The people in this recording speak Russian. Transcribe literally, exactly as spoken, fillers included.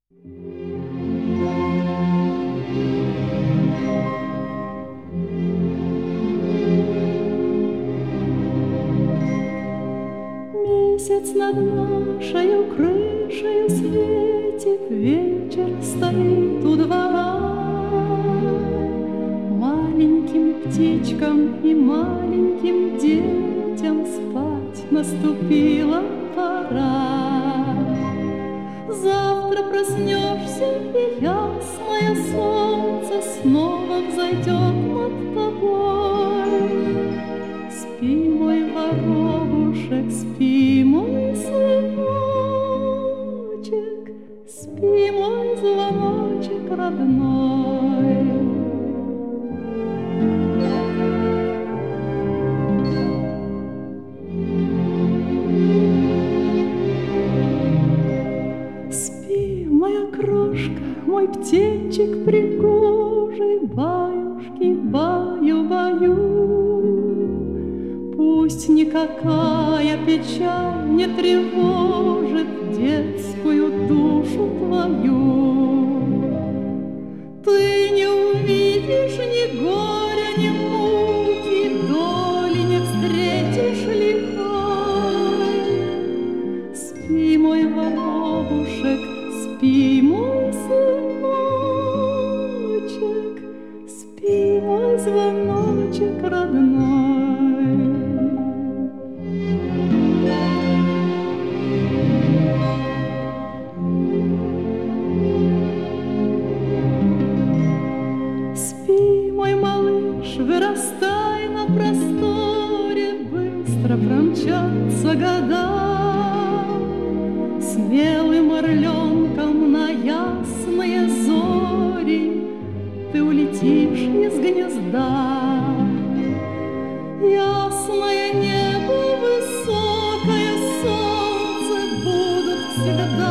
Месяц над нашею крышею светит, вечер стоит у двора. Маленьким птичкам и маленьким детям спать наступила пора. Завтра проснешься, и ясное солнце снова взойдет над тобой. Спи, мой воробушек, спи, мой сыночек, спи, мой звоночек родной. Спи, моя крошка, мой птенчик пригожий, баюшки, баю-баю. Пусть никакая печаль не тревожит детскую душу твою. Ты не увидишь ни горя, ни муки, доли не встретишь лихой. Спи, мой воробушек, спи, мой сыночек, спи, мой звоночек родной. Спи, мой малыш, вырастай на просторе, быстро промчатся года. Смелым орленком на ясные зори ты улетишь из гнезда. Ясное небо, высокое солнце будут всегда